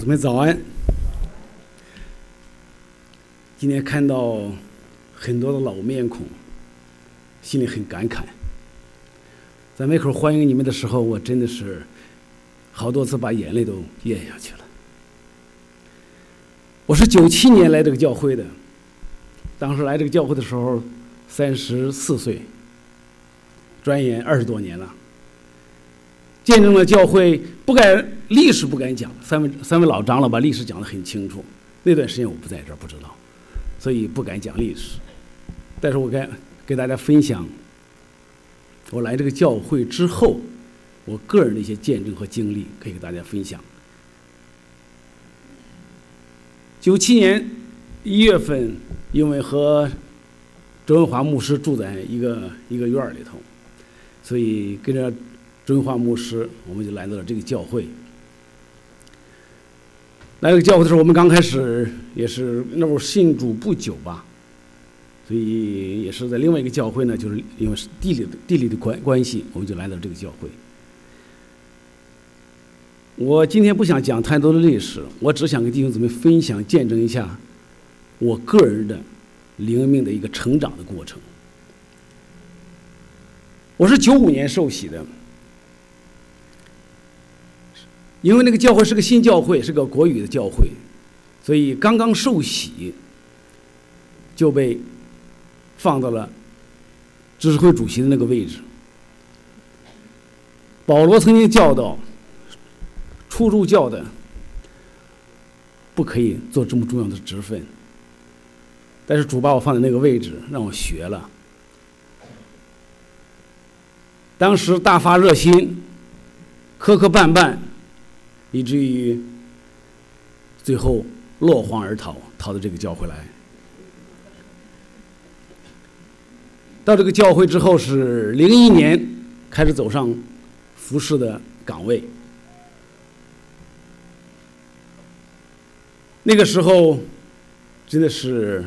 姊妹早安。今天看到很多的老面孔，心里很感慨。在门口欢迎你们的时候，我真的是好多次把眼泪都咽下去了。我是97年来这个教会的，当时来这个教会的时候34岁，转眼20多年了。见证了教会历史不敢讲，三位老长老把历史讲得很清楚。那段时间我不在这儿，不知道，所以不敢讲历史。但是我给大家分享我来这个教会之后我个人的一些见证和经历，可以给大家分享。97年1月份，因为和周文华牧师住在一个院里头，所以跟着周文华牧师，我们就来到了这个教会。来这个教会的时候，我们刚开始也是那会儿信主不久吧，所以也是在另外一个教会呢，就是因为是地理的关系，我们就来到这个教会。我今天不想讲太多的历史，我只想跟弟兄姊妹分享见证一下我个人的灵命的一个成长的过程。我是95年受洗的，因为那个教会是个新教会，是个国语的教会，所以刚刚受洗就被放到了执事会主席的那个位置。保罗曾经教导初入教的不可以做这么重要的职分，但是主把我放在那个位置让我学了。当时大发热心，磕磕绊绊，以至于最后落荒而逃到这个教会来。到这个教会之后是01年开始走上服事的岗位。那个时候真的是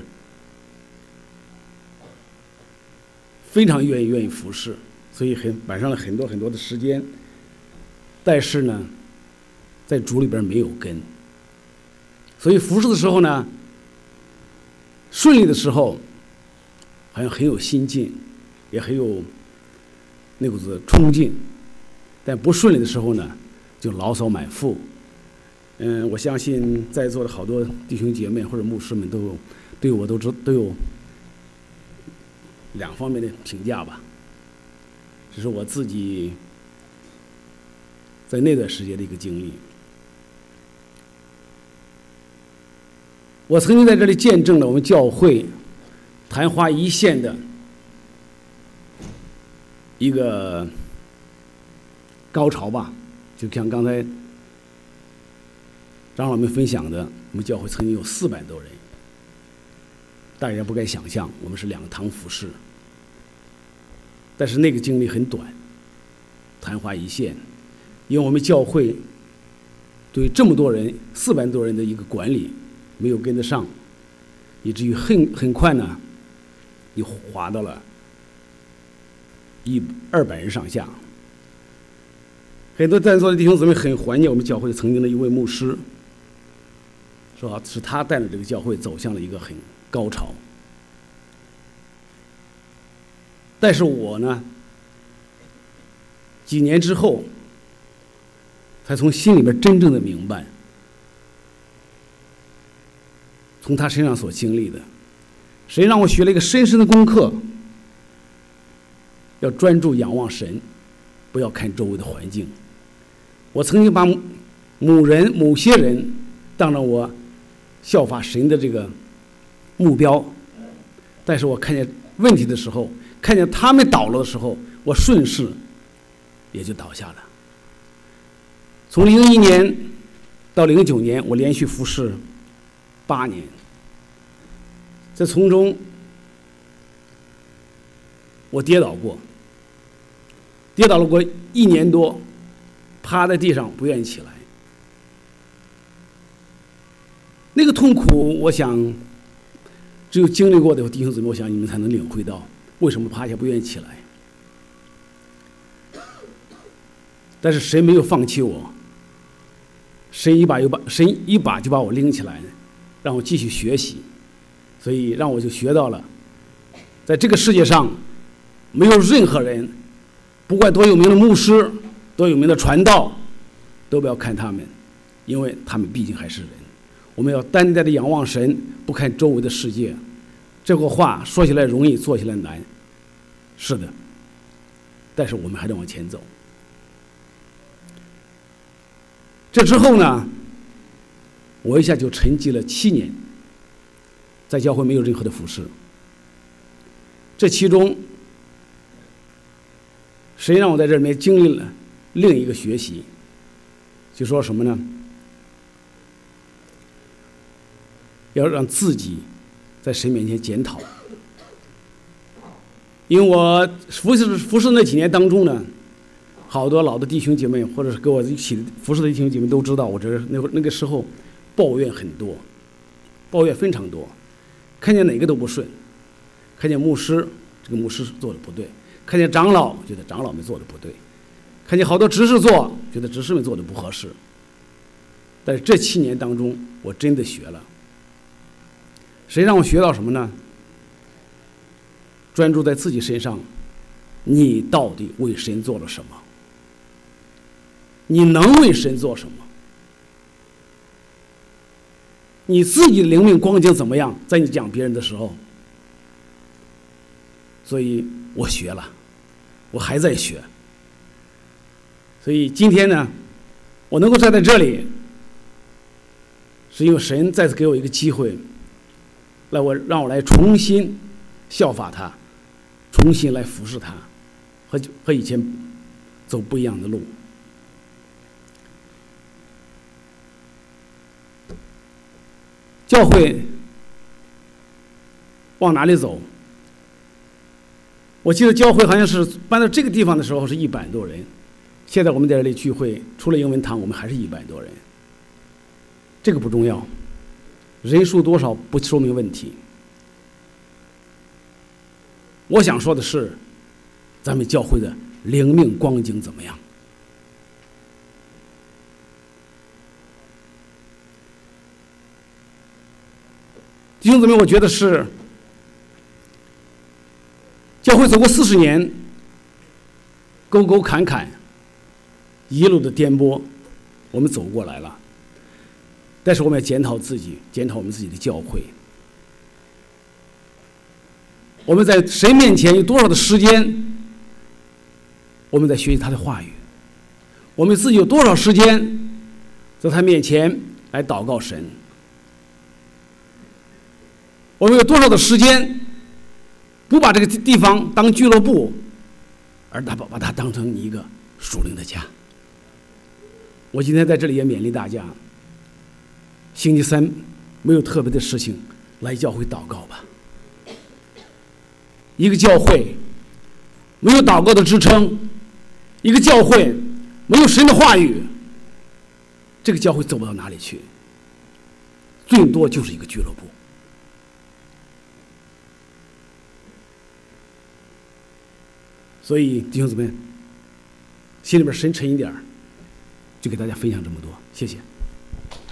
非常愿意服事，所以摆上了很多的时间。但是呢，在主里边没有根，所以服事的时候呢，顺利的时候好像很有心劲，也很有那股子冲劲，但不顺利的时候呢，就牢骚满腹。我相信在座的好多弟兄姐妹或者牧师们都对我都有两方面的评价吧。这是我自己在那段时间的一个经历。我曾经在这里见证了我们教会昙花一现的一个高潮吧，就像刚才长老们分享的，我们教会曾经有400多人，大家不敢想象，我们是2个堂服侍，但是那个经历很短，昙花一现，因为我们教会对这么多人400多人的一个管理没有跟得上，以至于很快呢，又滑到了200人上下。很多在座的弟兄姊妹很怀念我们教会曾经的一位牧师，说是他带着这个教会走向了一个很高潮。但是我呢，几年之后才从心里边真正的明白，从他身上所经历的，谁让我学了一个深深的功课，要专注仰望神，不要看周围的环境。我曾经把某些人当成我效法神的这个目标，但是我看见问题的时候，看见他们倒了的时候，我顺势也就倒下了。从01年到09年，我连续服侍8年，在从中我跌倒了过1年多，趴在地上不愿意起来。那个痛苦，我想只有经历过的弟兄姊妹，我想你们才能领会到为什么趴下不愿意起来。但是谁没有放弃我？ 神一把就把我拎起来，让我继续学习，所以让我就学到了，在这个世界上，没有任何人，不管多有名的牧师、多有名的传道，都不要看他们，因为他们毕竟还是人。我们要单单的仰望神，不看周围的世界。这个话说起来容易，做起来难，是的，但是我们还得往前走。这之后呢，我一下就沉寂了7年，在教会没有任何的服侍。这其中，神让我在这里面经历了另一个学习，就说什么呢？要让自己在神面前检讨。因为我服侍那几年当中呢，好多老的弟兄姐妹，或者是跟我一起服侍的弟兄姐妹都知道，我那个时候抱怨很多，抱怨非常多，看见哪个都不顺，看见牧师，这个牧师做的不对，看见长老，觉得长老们做的不对，看见好多执事做，觉得执事们做的不合适。但是这7年当中，我真的学了。谁让我学到什么呢？专注在自己身上，你到底为神做了什么？你能为神做什么？你自己的灵命光景怎么样？在你讲别人的时候，所以我学了，我还在学。所以今天呢，我能够站在这里，是因为神再次给我一个机会，让我来重新效法他，重新来服侍他，和以前走不一样的路。教会往哪里走？我记得教会好像是搬到这个地方的时候是100多人，现在我们在这里聚会，除了英文堂，我们还是100多人。这个不重要，人数多少不说明问题。我想说的是，咱们教会的灵命光景怎么样？弟兄姊妹，我觉得是教会走过40年，沟沟坎坎，一路的颠簸，我们走过来了。但是我们要检讨自己，检讨我们自己的教会。我们在神面前有多少的时间，我们在学习他的话语？我们自己有多少时间在他面前来祷告神？我们有多少的时间不把这个地方当俱乐部，而把它当成一个属灵的家？我今天在这里也勉励大家，星期三没有特别的事情，来教会祷告吧。一个教会没有祷告的支撑，一个教会没有神的话语，这个教会走不到哪里去，最多就是一个俱乐部。所以弟兄姊妹，心里边深沉一点，就给大家分享这么多，谢谢。